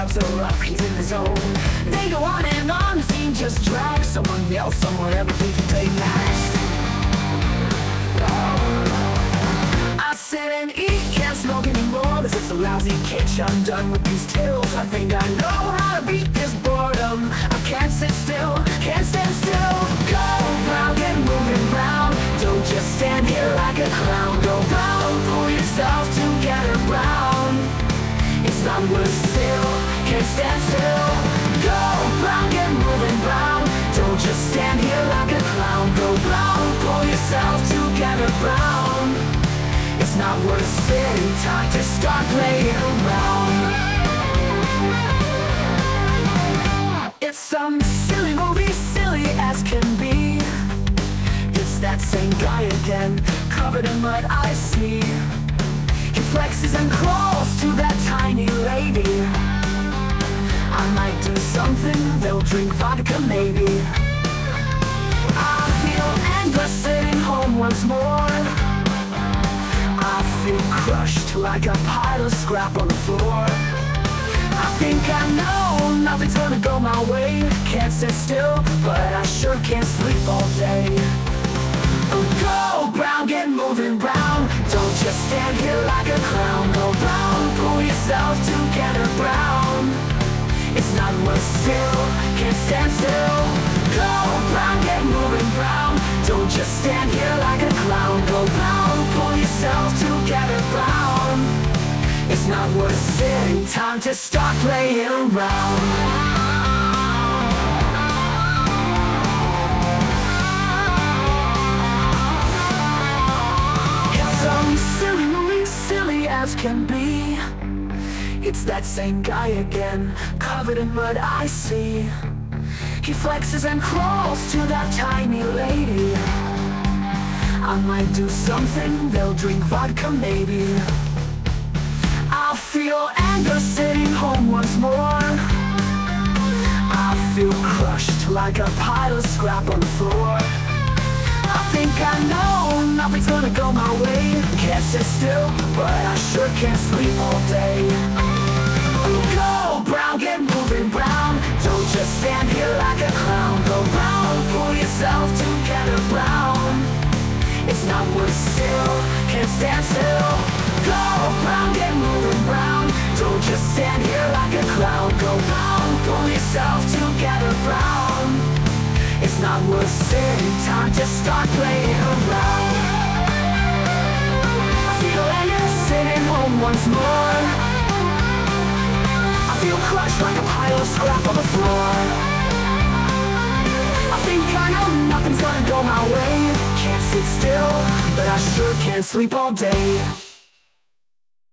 up so rough, he's in the zone. They go on, the scene just drags. Someone yells somewhere, everything can take next. I sit and eat, can't smoke anymore. This is a lousy kitchen, I'm done with these tills. I think I know how to beat this boredom. I can't sit still, can't stand still. Go round, get moving round. Don't just stand here like a clown. Go round, pull yourself together, brown. It's not worth still, can't stand still. Go round, get moving round. Don't just stand here like a clown. Go round, pull yourself together, brown. It's not worth sitting, time to start playing around. It's some silly movie, silly as can be. It's that same guy again, covered in mud I see. He flexes and crawls to that tiny lady. I might do something, they'll drink vodka maybe. I feel anger sitting home once more. I feel crushed like a pile of scrap on the floor. I think I know nothing's gonna go my way. Can't sit still, but I sure can't sleep all day. Go brown, get moving round. Don't just stand here like a clown. Go brown, pull yourself together, brown. It's not worth still, can't stand still. Go brown, get moving brown. Don't just stand here like a clown. Go brown, pull yourself together, brown. It's not worth sitting, time to start playing around. It's some silly movie, silly as can be. It's that same guy again, covered in mud I see. He flexes and crawls to that tiny lady. I might do something, they'll drink vodka maybe. I feel anger sitting home once more. I feel crushed like a pile of scrap on the floor. I think I know nothing's gonna go my way. Can't sit still, but I sure can't sleep all day. Go brown, get moving brown. Don't just stand here like a clown. Go brown, pull yourself together, brown. It's not worth still, can't stand still. Go brown, get moving brown. Don't just stand here like a clown. Go brown, pull yourself together, brown. It's not worth sitting, time to start playing around. I feel anger sitting home once more. I feel crushed like a pile of scrap on the floor. I think I know nothing's gonna go my way. Can't sit still, but I sure can't sleep all day.